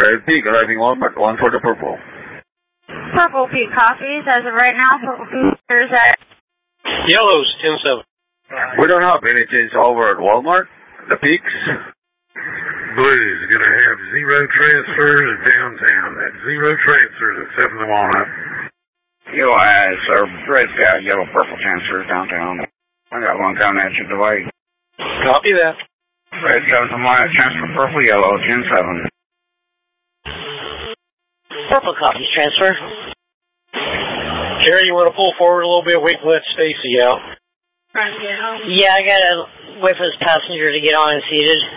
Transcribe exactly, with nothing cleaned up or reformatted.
Red Peak arriving Walmart, one for the purple. Purple Peak copies as of right now. Purple Peak is at Yellows, ten seven. We don't have any change over at Walmart. The Peaks. Blues gonna have zero transfers downtown. That zero transfers except for the Walnut. Yellow eyes or red sky, yellow purple transfers downtown. I got one coming at you the way. Copy that. Red comes from white, transfer purple, yellow, ten seven. Purple copies transfer. Jerry, you want to pull forward a little bit? We can let Stacy out. Yeah, I gotta wait for this passenger to get on and seated.